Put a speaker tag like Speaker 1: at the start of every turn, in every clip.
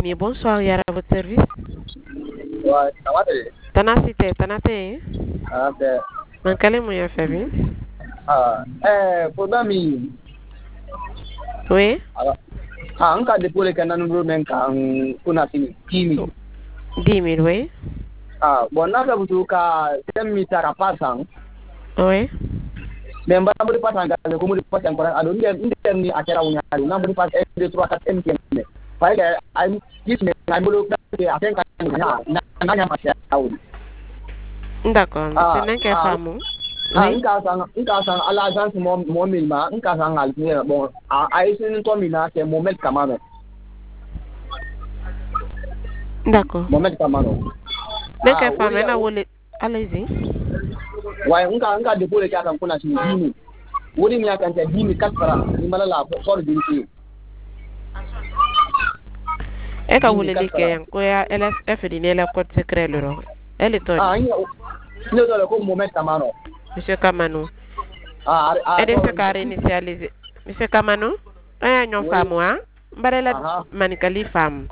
Speaker 1: Dimi, bonsoir, Yara, à votre service.
Speaker 2: Ouais, ça va de.
Speaker 1: Tanasite, Tanate.
Speaker 2: Ah, ben.
Speaker 1: Mankale Mouya Fabi.
Speaker 2: Pour mi.
Speaker 1: Oui.
Speaker 2: En cas de pour les canons même quand on a fini. 10 000.
Speaker 1: 10 000, oui.
Speaker 2: Bon, là, vous avez qu'à 5 000 à passer.
Speaker 1: Oui.
Speaker 2: Mais on va pas passer en comme on passe encore. Alors, il y a à faire un an. On va passer 1, 2, 3, 4, 5, 6. Parce que, I'm 10 000, I'm going to faire un an.
Speaker 1: D'accord. C'est n'un qu'un femme.
Speaker 2: Oui. Nkasang à l'agence mon milma, nkasang alpine bon à essayer ton mina c'est Mohamed Kamano.
Speaker 1: D'accord.
Speaker 2: Mohamed Kamano.
Speaker 1: N'un qu'un femme, elle a volé. Allez-y.
Speaker 2: Ouais, nka de pour les cas qu'on a signé 10 000. Wodi mi akan 10 000 4 francs, ni mala la for binti.
Speaker 1: Elle a volé les gains, quoi, elle a fait dîner la code secret le roi. Elle est tonne.
Speaker 2: Il y a comme Mohamed Kamano.
Speaker 1: Monsieur Kamano. Elle est ce carré initialisé. Monsieur Kamano, un yon femme, hein? Barela manicali femme.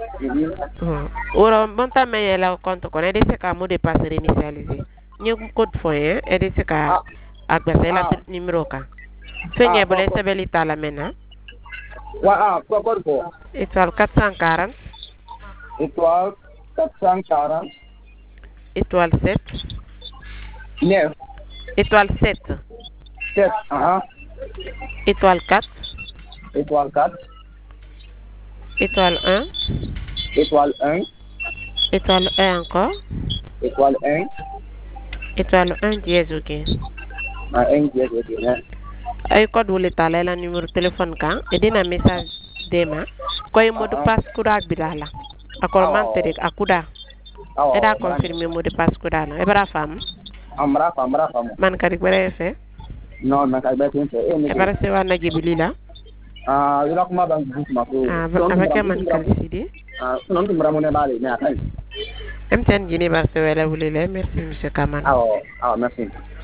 Speaker 1: Ora bonta mais elle a compte qu'on a des secamou de passer initialisé. Ni code foyer, elle est ce cas à passer la numéro ka. Faites bolé sebelita la mena.
Speaker 2: Quoi quoi?
Speaker 1: Étoile 440.
Speaker 2: Étoile 440.
Speaker 1: Étoile 7.
Speaker 2: 9.
Speaker 1: Étoile 7.
Speaker 2: 7.
Speaker 1: Étoile 4.
Speaker 2: Étoile 4.
Speaker 1: Étoile 1.
Speaker 2: Étoile 1.
Speaker 1: Étoile 1 encore.
Speaker 2: Étoile 1.
Speaker 1: Étoile 1 dièse, ok.
Speaker 2: 1 dièse, ok.
Speaker 1: Ay code wole tala la numéro téléphone kan et dina message dema koy mot de passe kuda bilala akol mantere akuda e da confirmer mot de passe kuda na e bara fam
Speaker 2: amra fam
Speaker 1: man kadi bare fe
Speaker 2: non man kadi bare fe
Speaker 1: e bara se wana jibilila
Speaker 2: ila kuma ban bukuma ko
Speaker 1: avec man kadi sidi
Speaker 2: non tum ramone bale mais atay
Speaker 1: mtn jini bar se wala wulile merci monsieur Kaman
Speaker 2: merci